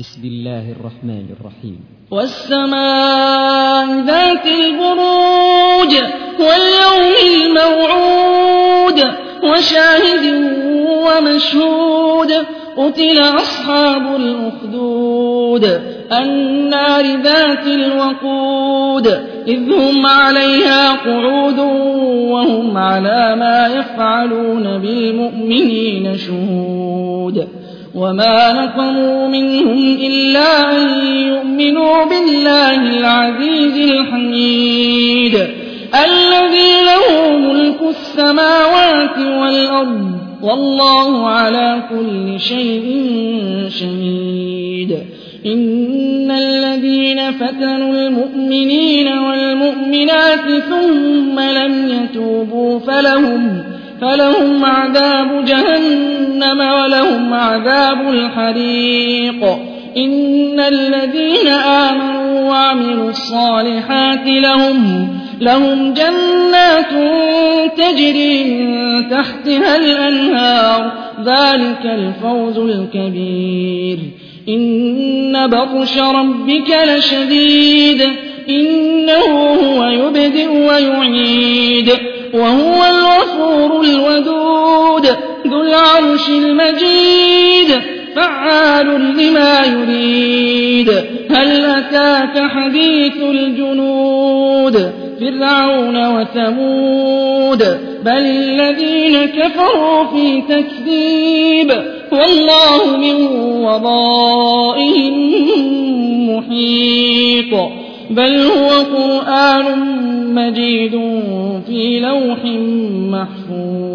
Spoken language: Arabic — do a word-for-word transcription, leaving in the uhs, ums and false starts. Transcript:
بسم الله الرحمن الرحيم. والسماء ذات البروج واليوم الموعود وشاهد ومشهود قتل أصحاب الأخدود النار ذات الوقود إذ هم عليها قعود وهم على ما يفعلون بالمؤمنين شهود وما نقموا منهم إلا أن يؤمنوا بالله العزيز الحميد الذي له ملك السماوات والأرض والله على كل شيء شهيد. إن الذين فتنوا المؤمنين والمؤمنات ثم لم يتوبوا فلهم فلهم عذاب جهنم ولهم عذاب الحريق. إن الذين آمنوا وعملوا الصالحات لهم لهم جنات تجري من تحتها الأنهار ذلك الفوز الكبير. إن بطش ربك لشديد إنه هو يبدئ ويعيد وهو الغفور الودود ذو العرش المجيد فعال لما يريد. هل أتاك حديث الجنود فرعون وثمود بل الذين كفروا في تكذيب والله من ورائهم محيط بل هو قرآن مجيد في لوح محفوظ.